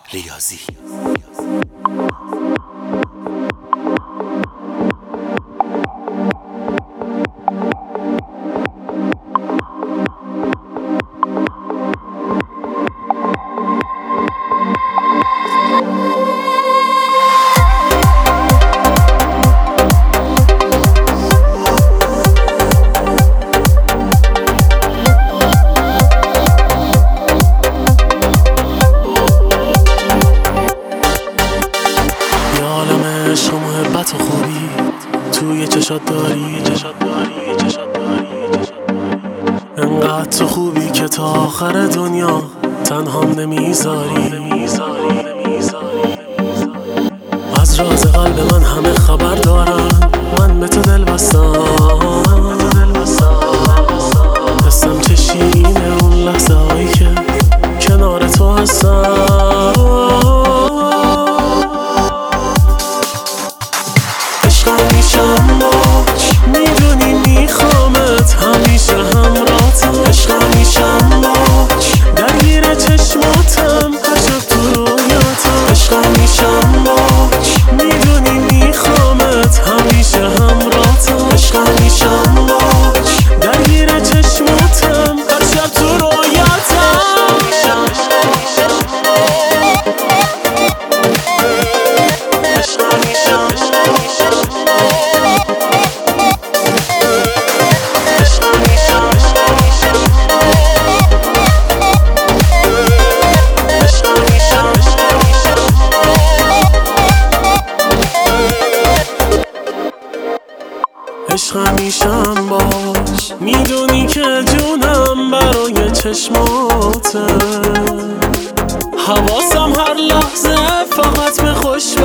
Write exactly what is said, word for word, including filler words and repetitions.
ریاضی. عشق و محبت و خوبی توی چشات داری، انقدر تو خوبی که تا آخر دنیا تنهام نمیذاری. از راز قلب من همه خبر دارن، من به تو دل بستم. حسم چه شیرینه اون لحظه هایی که کنار تو هستم. عشقم باش، میدونی میخوامت، همیشه همراهتم. عشقم میشم باش، درگیر چشماتم، عجب تو رویاتم. عشقم میشم باش، میدونی میخوامت، همیشه همراهتم. عشقم میشم باش، درگیر چشماتم، عجب تو رویاتم. عشق همیشم باش، میدونی که جونم برای چشماته. حواسم هر لحظه فقط به خوش